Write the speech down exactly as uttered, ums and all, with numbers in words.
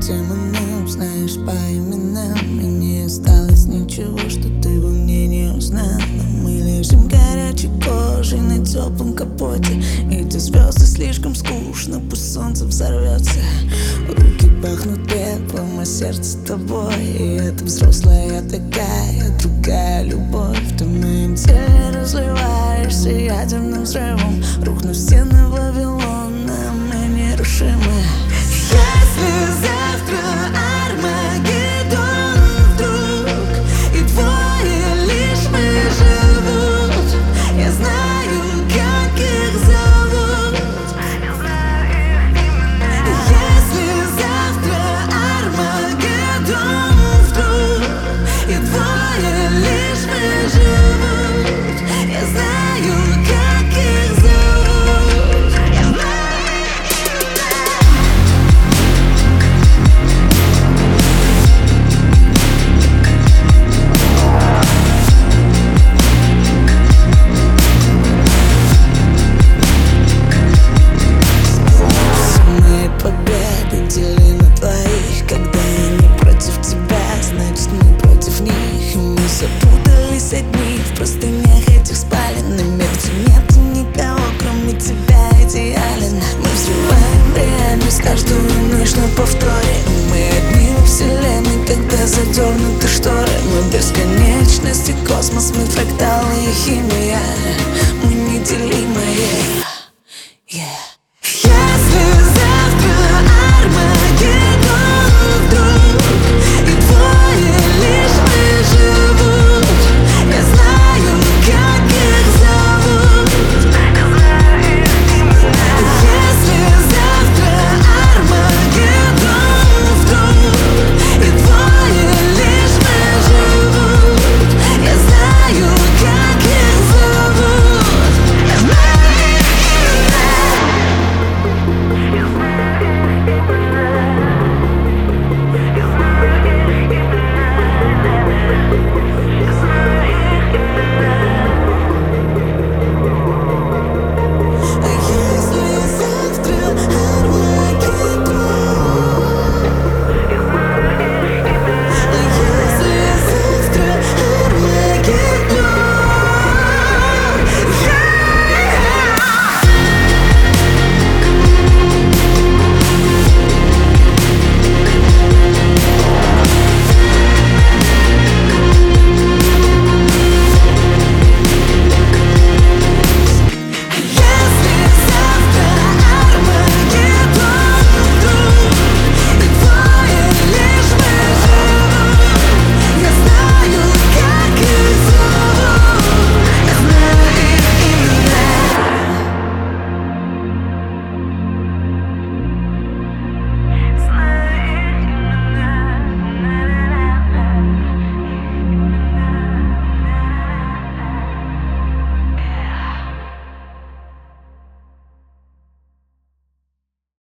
все мы нам, знаешь, по именам. И не осталось ничего, что ты бы мне не узнал. Но мы лежим горячей кожей на теплом капоте. Эти звезды слишком скучно, пусть солнце взорвется. Руки пахнут пеплом, а сердце тобой. И это взрослая такая, другая любовь. Ты в моем теле разливаешься ядерным взрывом. Рухнут стены Вавилона, мы нерушимы. Если завтра Армагеддон вдруг, и двое лишь мы живут, я знаю, как их зовут. Если завтра Армагеддон вдруг, и двое лишь мы живут, я знаю, как их зовут. Запутались одни в простынях этих спален. На месте нет никого, кроме тебя, идеален. Мы взрываем реальность каждую ночь на повторе. Мы одни во вселенной, когда задернуты шторы. Мы бесконечность и космос, мы фракталы и химия. Мы неделимые. Yeah.